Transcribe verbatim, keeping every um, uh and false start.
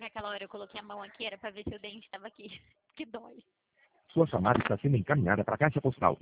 que aquela hora eu coloquei a mão aqui, era pra ver se o dente tava aqui. Que dói. Sua chamada está sendo encaminhada para a caixa postal.